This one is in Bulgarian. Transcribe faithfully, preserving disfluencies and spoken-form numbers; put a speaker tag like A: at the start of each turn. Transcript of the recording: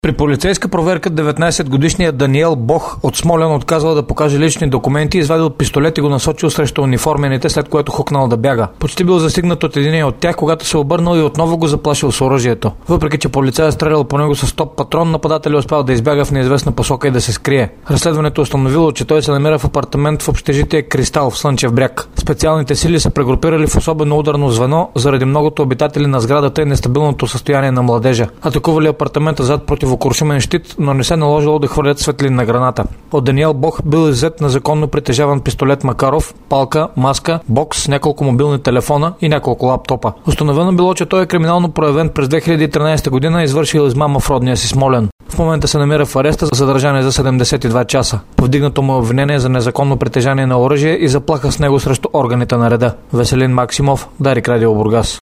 A: При полицейска проверка деветнайсетгодишният Даниел Бох от Смолян отказал да покаже лични документи, извадил пистолет и го насочил срещу униформените, след което хукнал да бяга. Почти бил застигнат от един от тях, когато се обърнал и отново го заплашил с оръжието. Въпреки че полицаят стрелял по него с топ патрон, нападателят успял да избяга в неизвестна посока и да се скрие. Разследването установило, че той се намира в апартамент в общежитие Кристал в Слънчев бряг. Специалните сили са прегрупирали в особено ударно звено заради многото обитатели на сградата и нестабилното състояние на младежа. Атакували апартамента зад противокуршумен щит, но не се наложило да хвърлят светлин на граната. От Даниел Бох бил иззет незаконно притежаван пистолет Макаров, палка, маска, бокс, няколко мобилни телефона и няколко лаптопа. Установено било, че той е криминално проявен през две хиляди и тринайсета година и извършил измама в родния си Смолян. В момента се намира в ареста за задържане за седемдесет и два часа. Повдигнато му обвинение за незаконно притежание на оръжие и заплаха с него срещу органите на реда. Веселин Максимов, Дарик Радио Бургас.